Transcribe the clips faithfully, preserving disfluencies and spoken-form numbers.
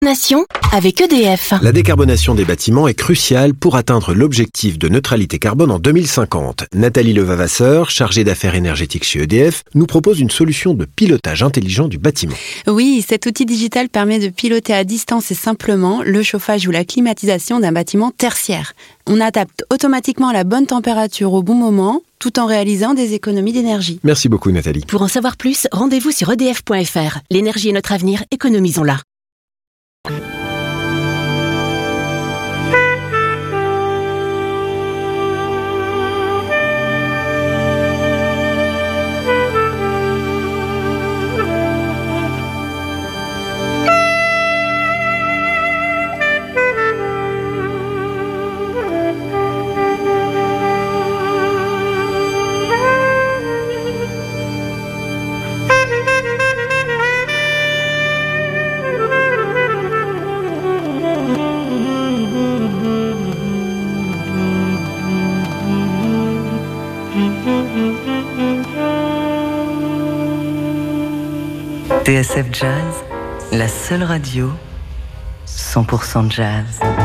Nation avec E D F. La décarbonation des bâtiments est cruciale pour atteindre l'objectif de neutralité carbone en deux mille cinquante. Nathalie Levavasseur, chargée d'affaires énergétiques chez E D F, nous propose une solution de pilotage intelligent du bâtiment. Oui, cet outil digital permet de piloter à distance et simplement le chauffage ou la climatisation d'un bâtiment tertiaire. On adapte automatiquement la bonne température au bon moment, tout en réalisant des économies d'énergie. Merci beaucoup Nathalie. Pour en savoir plus, rendez-vous sur e d f point f r. L'énergie est notre avenir, économisons-la. T S F Jazz, la seule radio cent pour cent jazz.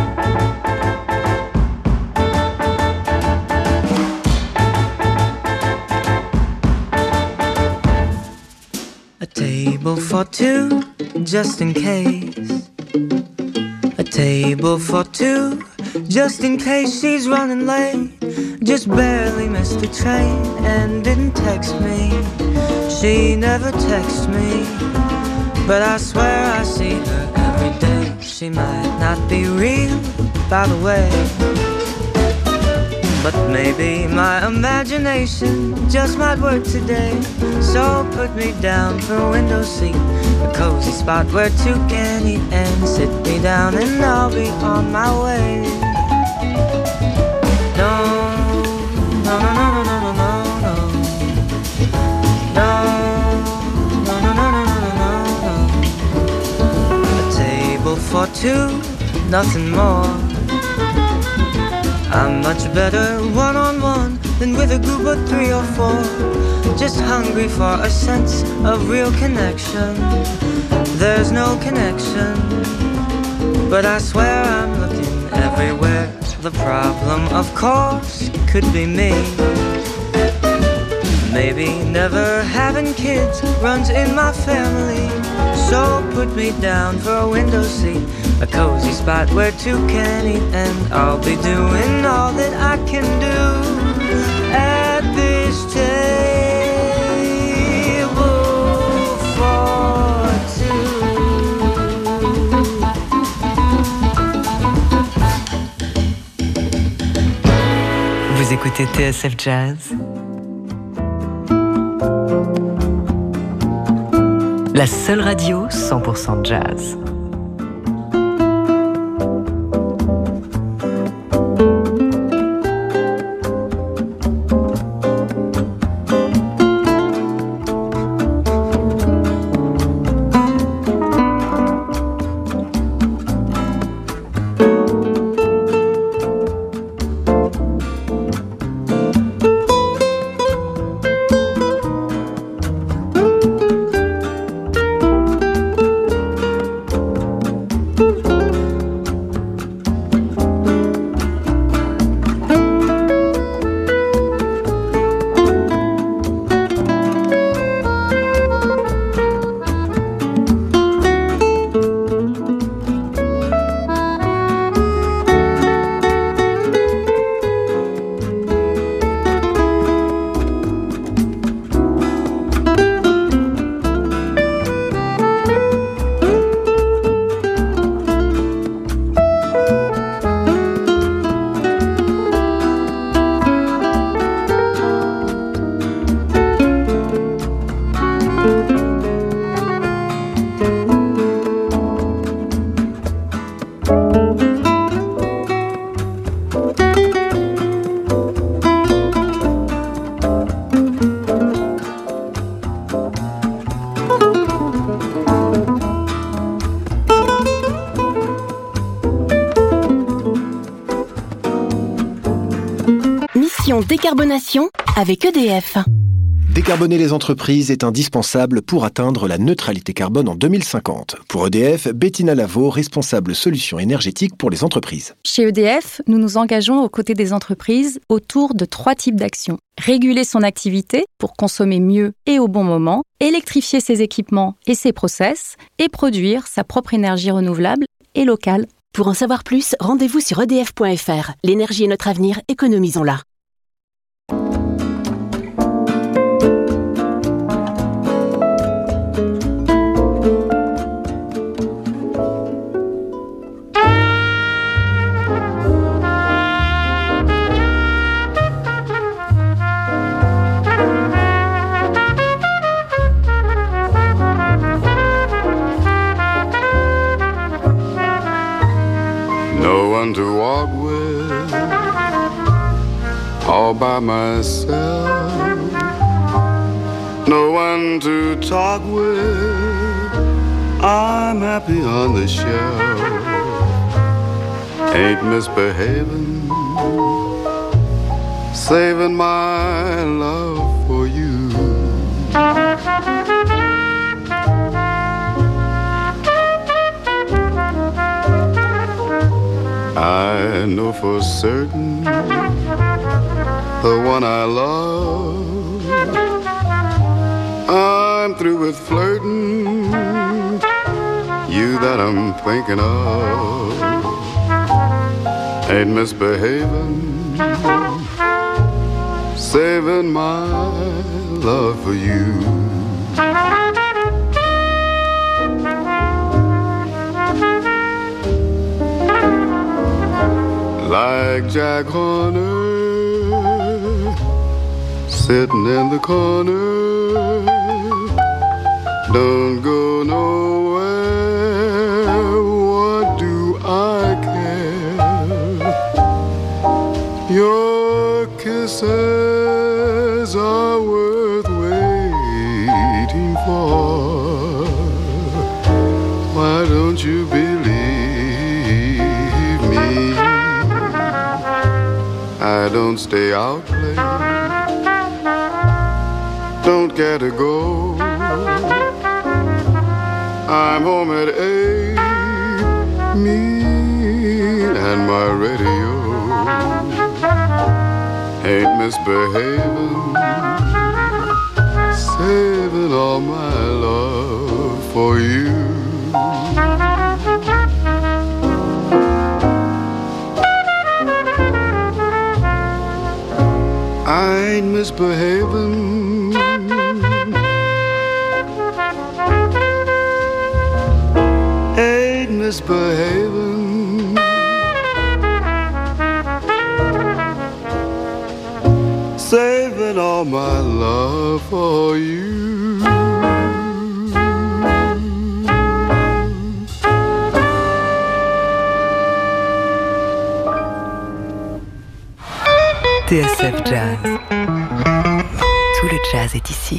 A table for two, just in case. A table for two, just in case she's running late. Just barely missed the train and didn't text me. She never texts me, but I swear I see her every day. She might not be real, by the way, but maybe my imagination just might work today. So put me down for a window seat, a cozy spot where two can eat, and sit me down and I'll be on my way. No, no, no, no, no, no, no, no, no, no, no, no, no, no, no. A table for two, nothing more. I'm much better one-on-one than with a group of three or four. Just hungry for a sense of real connection. There's no connection, but I swear I'm looking everywhere. The problem, of course, could be me. Maybe never having kids runs in my family. So put me down for a window seat, a cozy spot where two can eat, and I'll be doing all that I can do at this table for Vous écoutez T S F Jazz, la seule radio cent pour cent jazz. Mission décarbonation avec E D F. Décarboner les entreprises est indispensable pour atteindre la neutralité carbone en deux mille cinquante. Pour E D F, Bettina Lavaux, responsable solutions énergétiques pour les entreprises. Chez E D F, nous nous engageons aux côtés des entreprises autour de trois types d'actions. Réguler son activité pour consommer mieux et au bon moment, électrifier ses équipements et ses process, et produire sa propre énergie renouvelable et locale. Pour en savoir plus, rendez-vous sur e d f point f r. L'énergie est notre avenir, économisons-la. No one to walk with, all by myself. No one to talk with, I'm happy on the shelf. Ain't misbehaving, saving my love for you. I know for certain the one I love. I'm through with flirting, you that I'm thinking of. Ain't misbehaving, saving my love for you. Like Jack Horner, sitting in the corner, don't go nowhere, what do I care? Your kisses are worth waiting for. Why don't you believe me? I don't stay out late, don't get to go. I'm home at eight, me and my radio. Ain't misbehaving, saving all my love for you. I ain't misbehaving, ain't misbehaving, saving all my love for you. T S F Jazz. Tout le jazz est ici.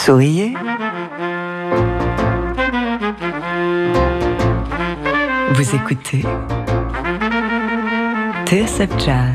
Souriez. Vous écoutez T S F Jazz.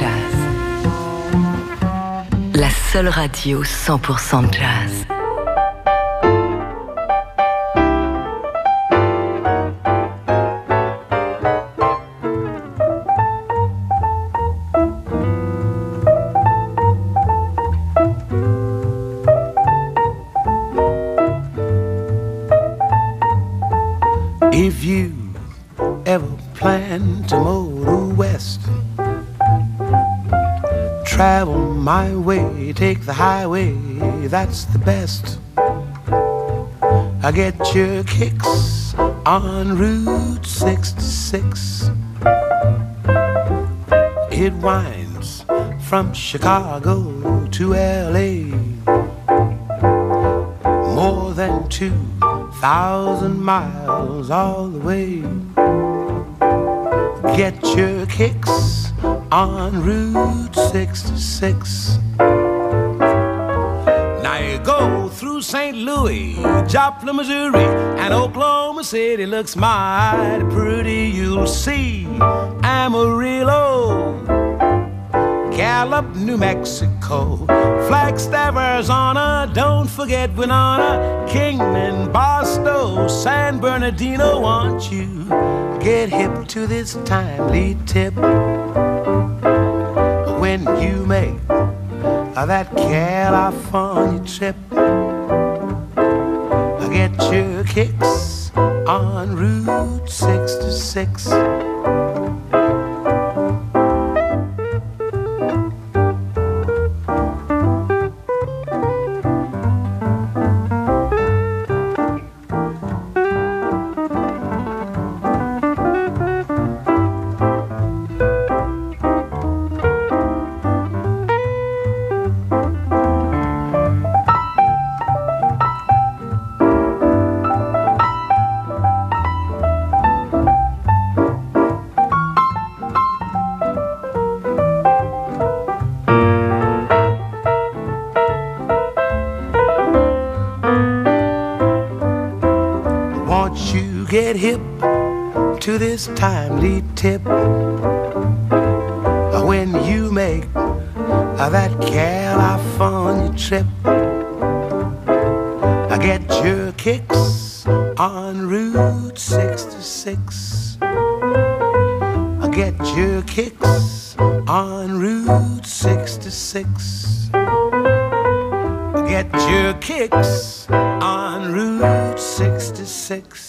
Jazz. La seule radio cent pour cent jazz. If you ever plan to motor west, travel my way, take the highway, that's the best. I get your kicks on Route sixty-six. It winds from Chicago to L A, more than two thousand miles all the way. Get your kicks on Route sixty-six. Now you go through Saint Louis, Joplin, Missouri, and Oklahoma City looks mighty pretty. You'll see Amarillo, Gallup, New Mexico, Flagstaff, Arizona, don't forget Winona, Kingman, Barstow, San Bernardino. Want you get hip to this timely tip when you make that California trip. Get your kicks on Route sixty-six. Get hip to this timely tip when you make that California trip. Get your kicks on Route sixty-six. Get your kicks on Route sixty-six. Get your kicks on Route sixty-six.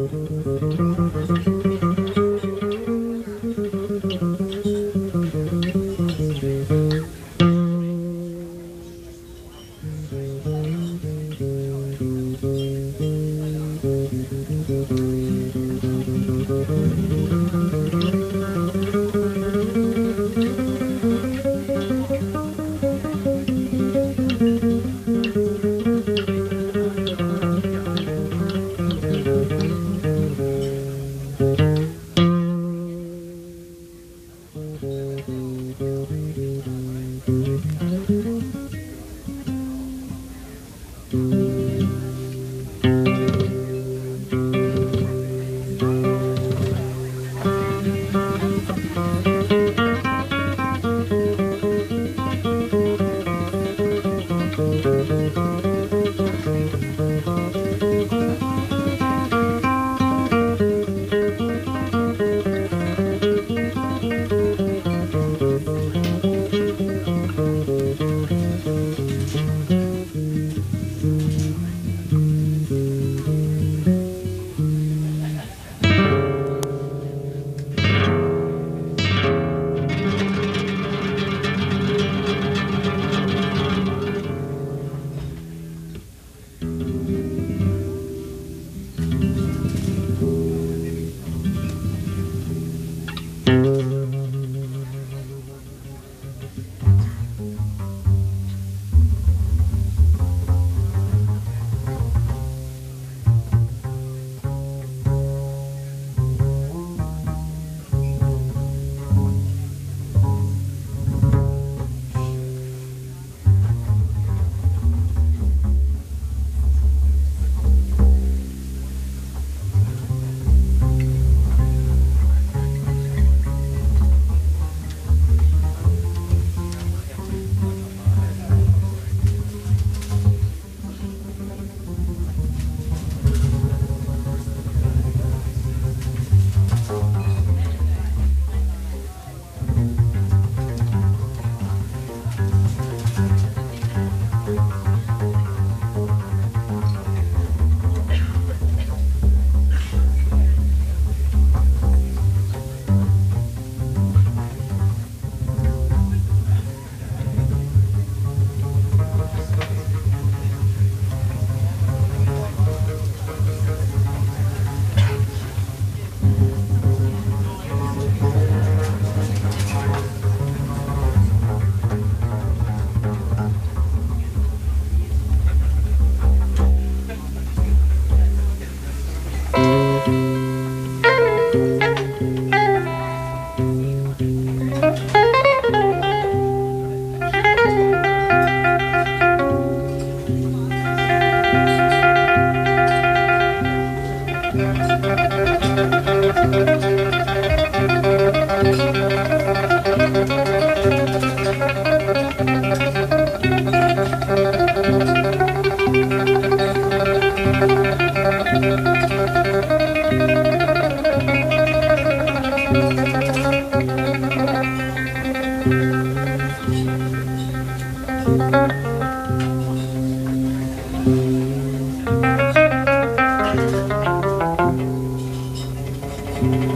Thank you.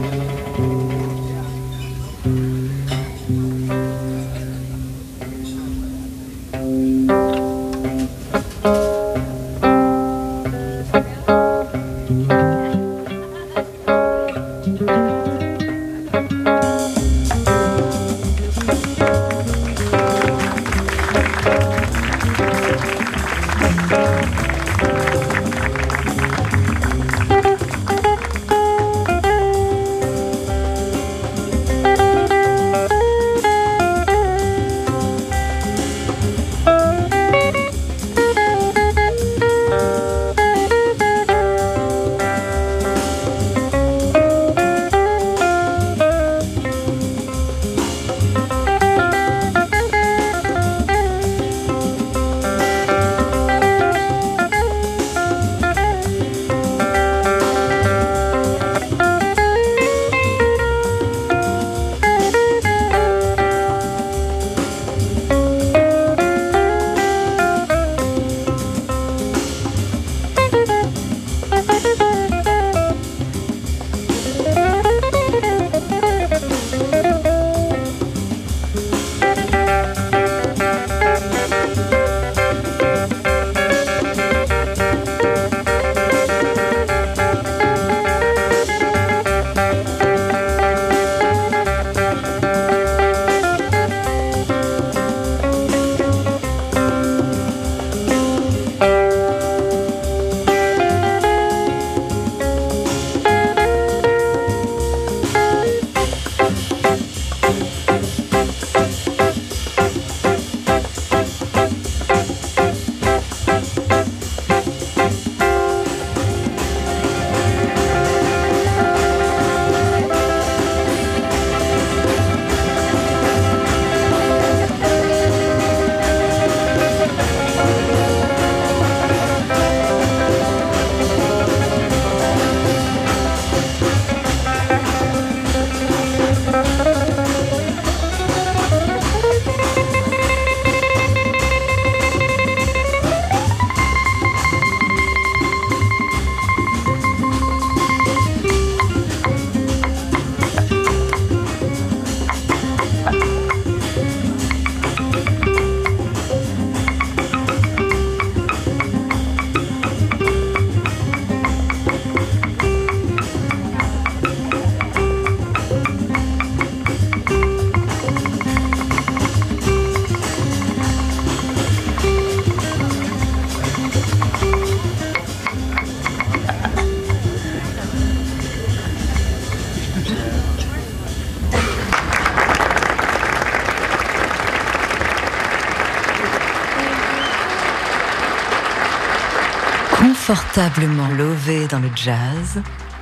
Confortablement lové dans le jazz.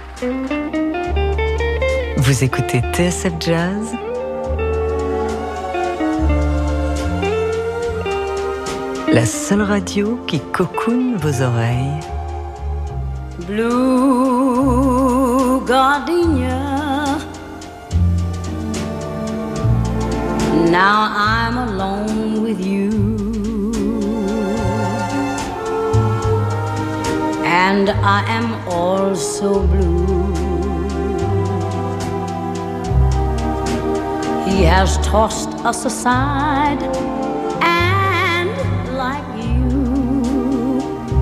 Vous écoutez T S F Jazz. La seule radio qui cocoone vos oreilles. Blue gardenia. Now I'm alone with you, and I am also blue. He has tossed us aside, and like you,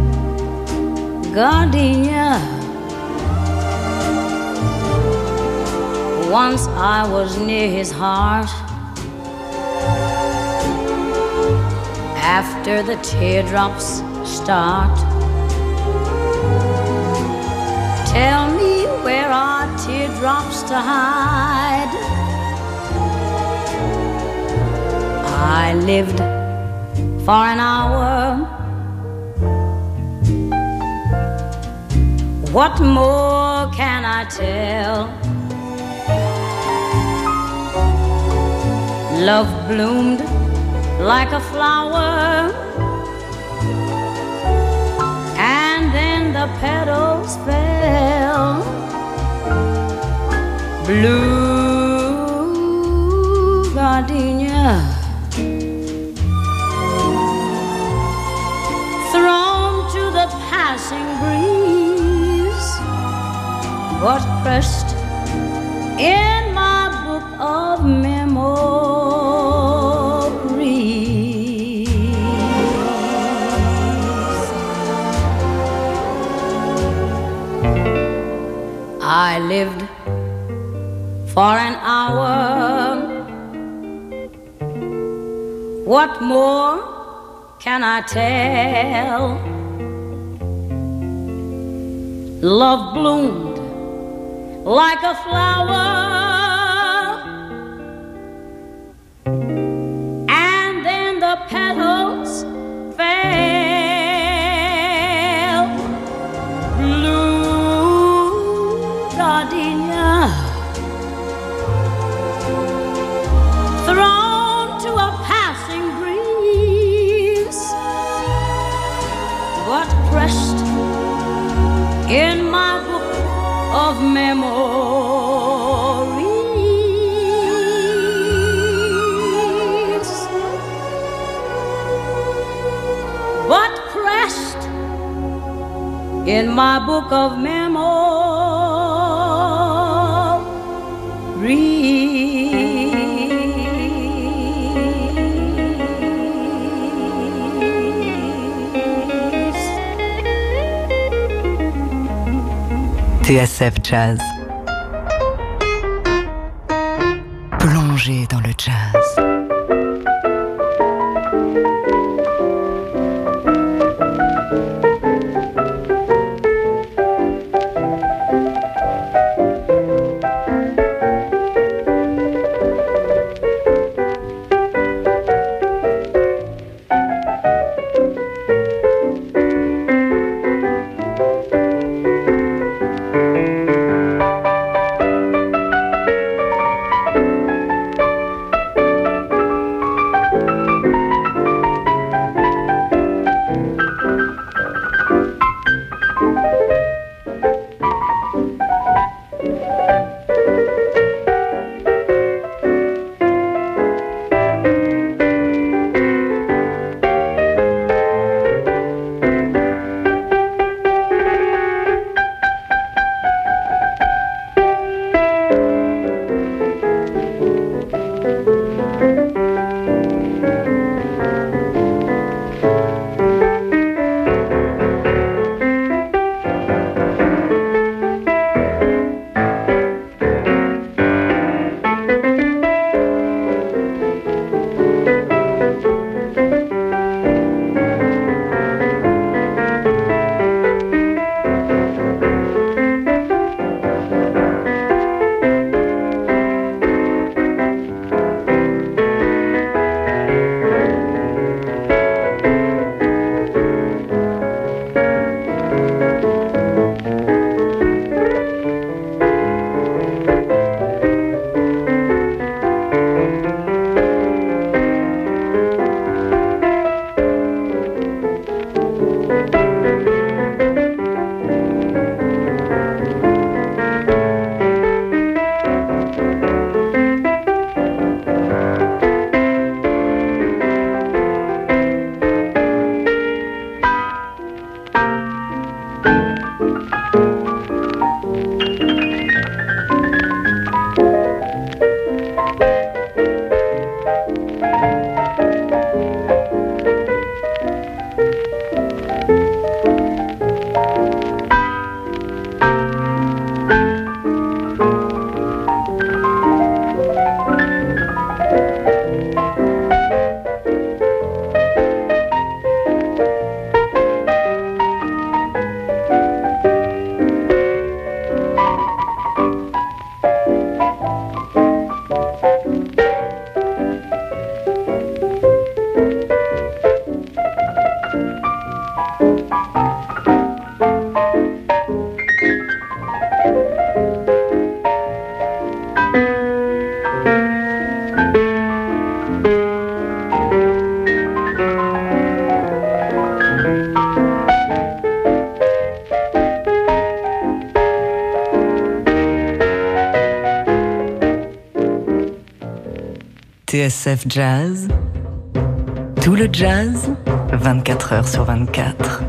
gardenia. Once I was near his heart. After the teardrops start, tell me where are teardrops to hide? I lived for an hour. What more can I tell? Love bloomed like a flower, and then the petals fell. Blue gardenia, thrown to the passing breeze, but pressed in my book of memories. I lived for an hour. What more can I tell? Love bloomed like a flower, and then the petals fell. Gardenia, thrown to a passing breeze, but pressed in my book of memories, but pressed in my book of memories. T S F Jazz. Plongez dans le jazz. T S F Jazz, tout le jazz, vingt-quatre heures sur vingt-quatre.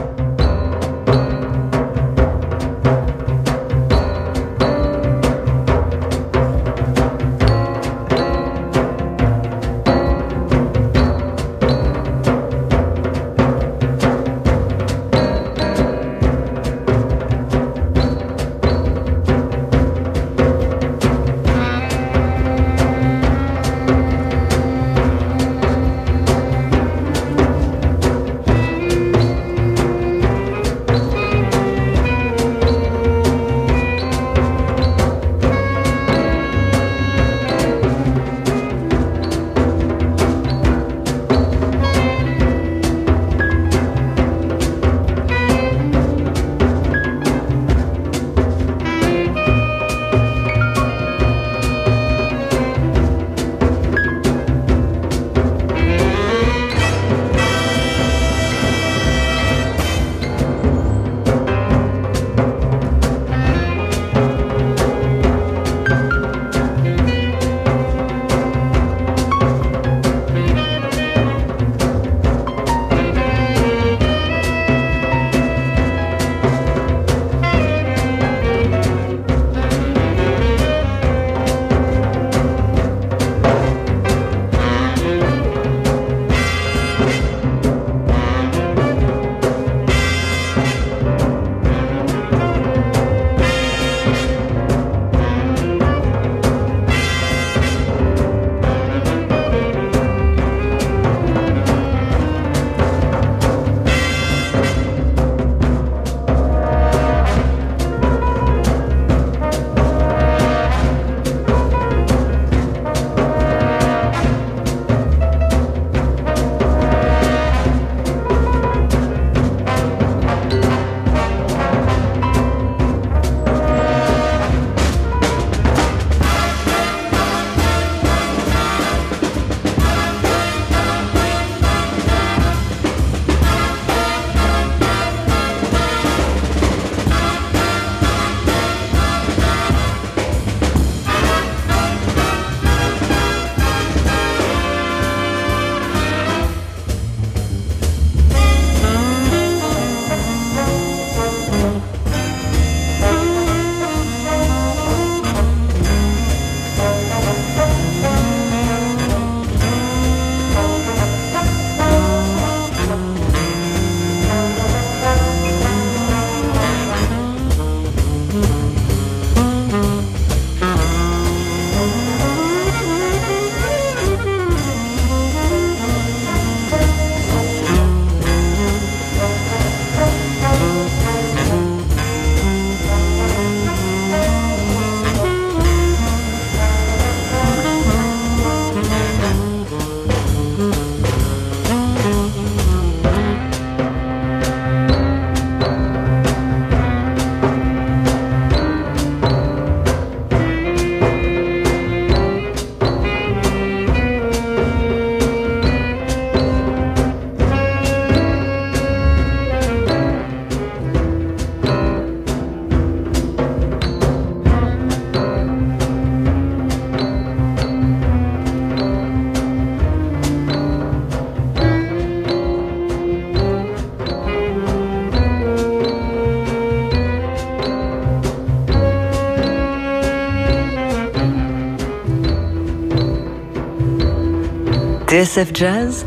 T S F Jazz,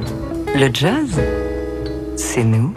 le jazz, c'est nous.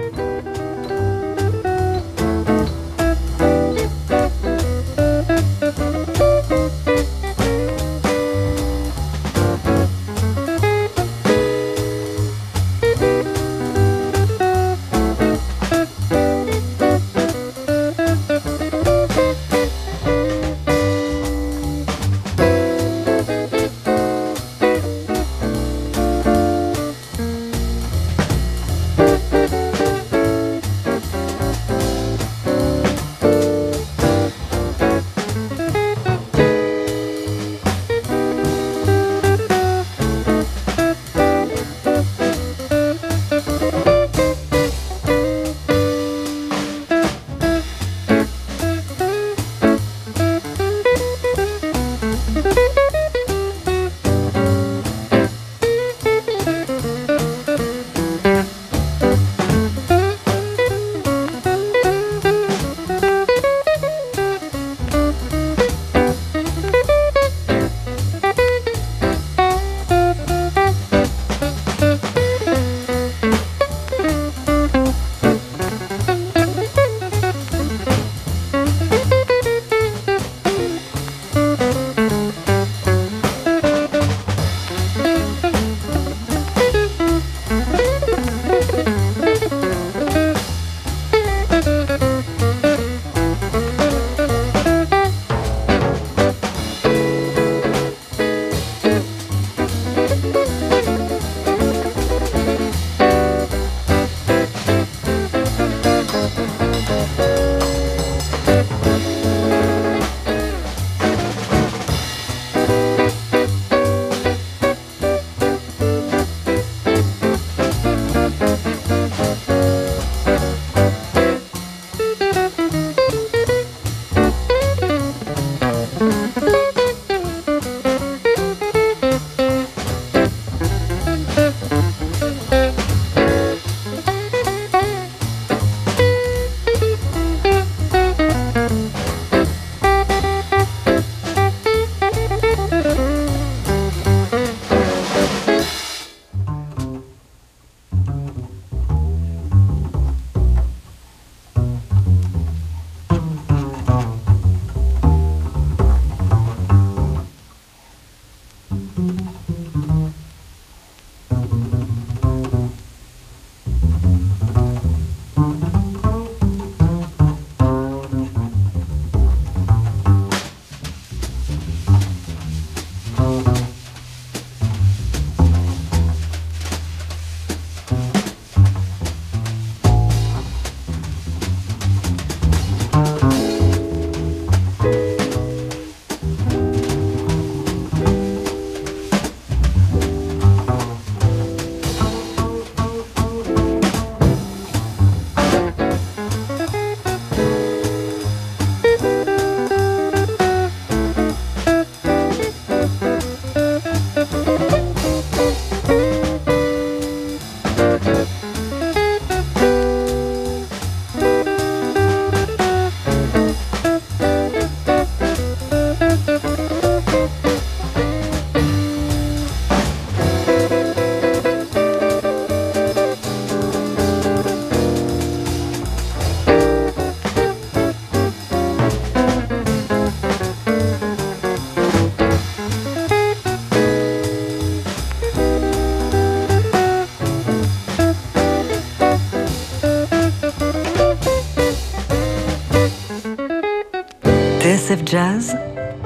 S F Jazz,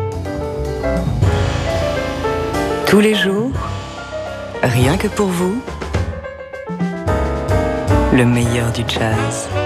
tous les jours, rien que pour vous, le meilleur du jazz.